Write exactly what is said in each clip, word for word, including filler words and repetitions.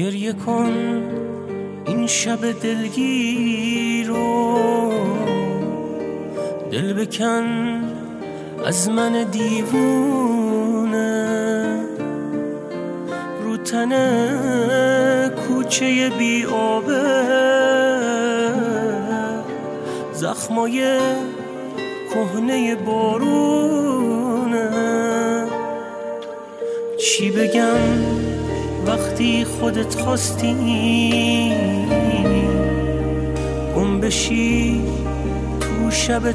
گریه کن این شب دلگیر رو، دل بکن از من دیوونه، رو تن کوچه بی آبه زخمای کهنه بارونه. چی بگم وقتی خودت خواستی گم بشی تو شب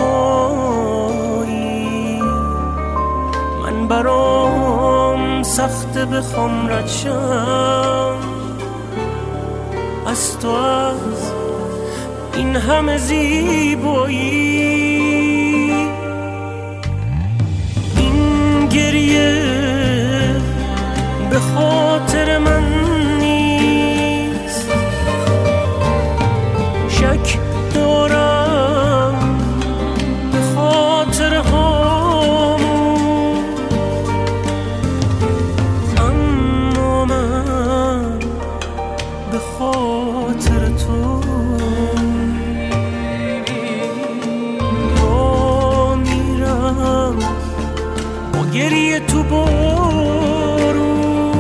تنهایی؟ من برام سخته بخوام رد شم از تو، از این همه زیبایی. این گریه به خاطر من نیست، شک دارم به خاطر همون، اما من به خاطر تو را میرم با گریه تو بارون.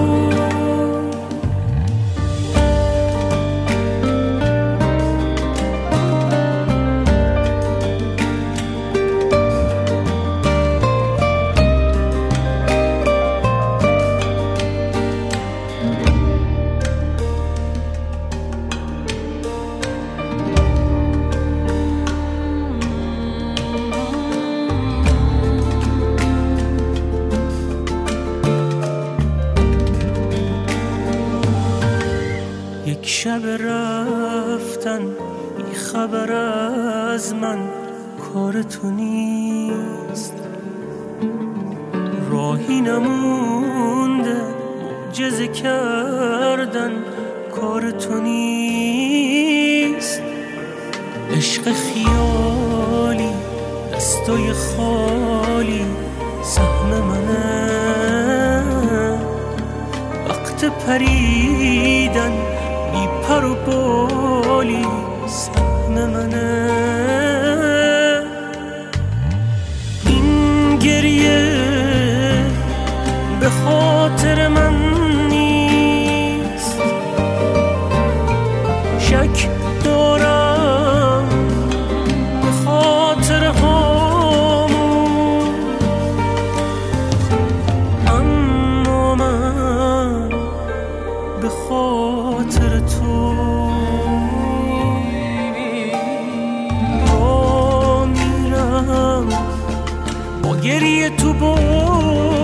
یک شب رفتن بی خبر از من کار تو نیست، راهی نمونده معجزه کردن کار تو نیست. عشق خیالی دستای خالی سهم منه، وقت پریدن بی پر و بالی سهم منه. این گریه به خاطر من نیست، شک دارم به خاطر همون، اما من به خاطر تو را میرم با گریه تو بارون.